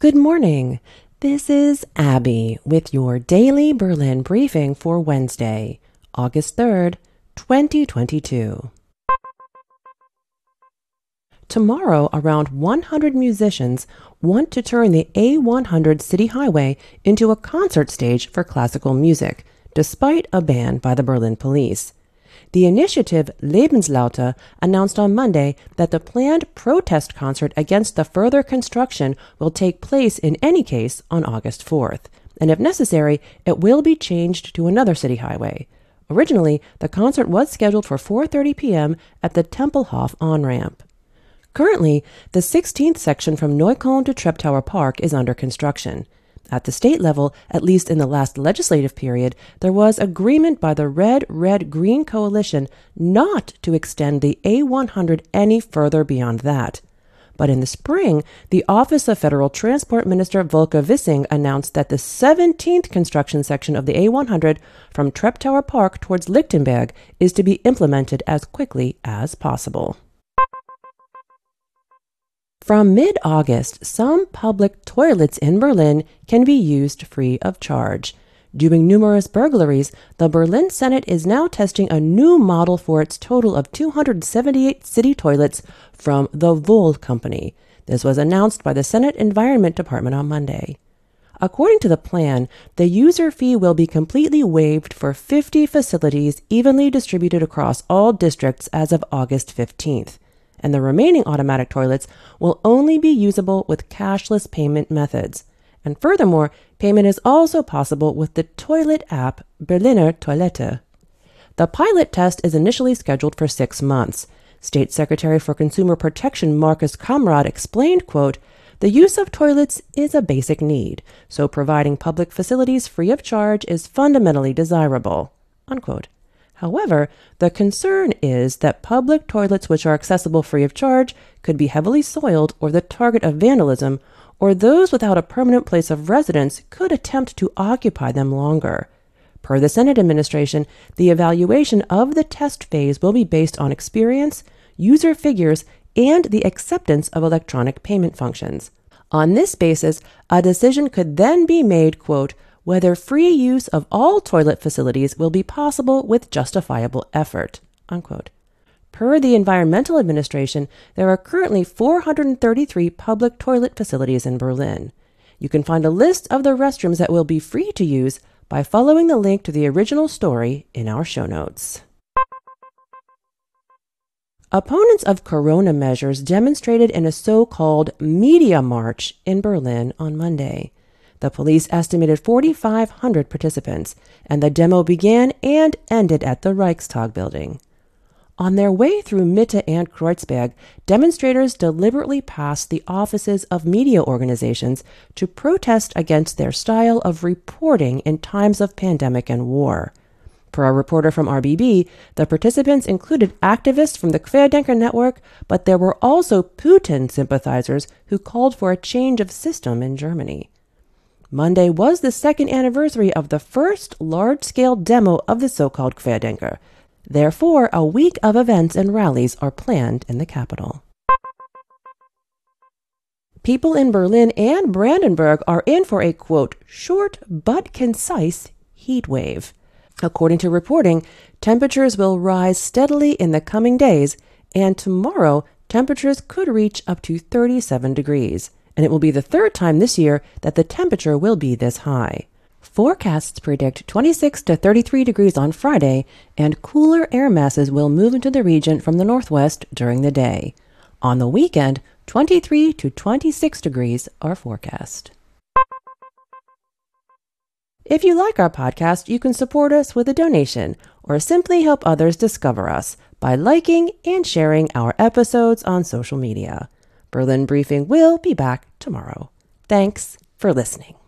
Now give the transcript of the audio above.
Good morning. This is Abby with your daily Berlin briefing for Wednesday, August 3rd, 2022. Tomorrow, around 100 musicians want to turn the A100 City Highway into a concert stage for classical music, despite a ban by the Berlin police. The initiative Lebenslaute announced on Monday that the planned protest concert against the further construction will take place in any case on August 4th, and if necessary, it will be changed to another city highway. Originally, the concert was scheduled for 4:30 p.m. at the Tempelhof on-ramp. Currently, the 16th section from Neukölln to Treptower Park is under construction. At the state level, at least in the last legislative period, there was agreement by the Red-Red-Green coalition not to extend the A100 any further beyond that. But in the spring, the Office of Federal Transport Minister Volker Wissing announced that the 17th construction section of the A100 from Treptower Park towards Lichtenberg is to be implemented as quickly as possible. From mid-August, some public toilets in Berlin can be used free of charge. Due to numerous burglaries, the Berlin Senate is now testing a new model for its total of 278 city toilets from the Wohl Company. This was announced by the Senate Environment Department on Monday. According to the plan, the user fee will be completely waived for 50 facilities evenly distributed across all districts as of August 15th. And the remaining automatic toilets will only be usable with cashless payment methods. And furthermore, payment is also possible with the toilet app Berliner Toilette. The pilot test is initially scheduled for 6 months. State Secretary for Consumer Protection Markus Kamrad explained, quote, "The use of toilets is a basic need, so providing public facilities free of charge is fundamentally desirable," unquote. However, the concern is that public toilets which are accessible free of charge could be heavily soiled or the target of vandalism, or those without a permanent place of residence could attempt to occupy them longer. Per the Senate administration, the evaluation of the test phase will be based on experience, user figures, and the acceptance of electronic payment functions. On this basis, a decision could then be made, quote, "whether free use of all toilet facilities will be possible with justifiable effort," unquote. Per the Environmental Administration, there are currently 433 public toilet facilities in Berlin. You can find a list of the restrooms that will be free to use by following the link to the original story in our show notes. Opponents of corona measures demonstrated in a so-called media march in Berlin on Monday. The police estimated 4,500 participants, and the demo began and ended at the Reichstag building. On their way through Mitte and Kreuzberg, demonstrators deliberately passed the offices of media organizations to protest against their style of reporting in times of pandemic and war. Per a reporter from RBB, the participants included activists from the Querdenker Network, but there were also Putin sympathizers who called for a change of system in Germany. Monday was the second anniversary of the first large-scale demo of the so-called Querdenker. Therefore, a week of events and rallies are planned in the capital. People in Berlin and Brandenburg are in for a, quote, "short but concise heat wave." According to reporting, temperatures will rise steadily in the coming days, and tomorrow temperatures could reach up to 37 degrees. And it will be the third time this year that the temperature will be this high. Forecasts predict 26 to 33 degrees on Friday, and cooler air masses will move into the region from the northwest during the day. On the weekend, 23 to 26 degrees are forecast. If you like our podcast, you can support us with a donation or simply help others discover us by liking and sharing our episodes on social media. Berlin Briefing will be back tomorrow. Thanks for listening.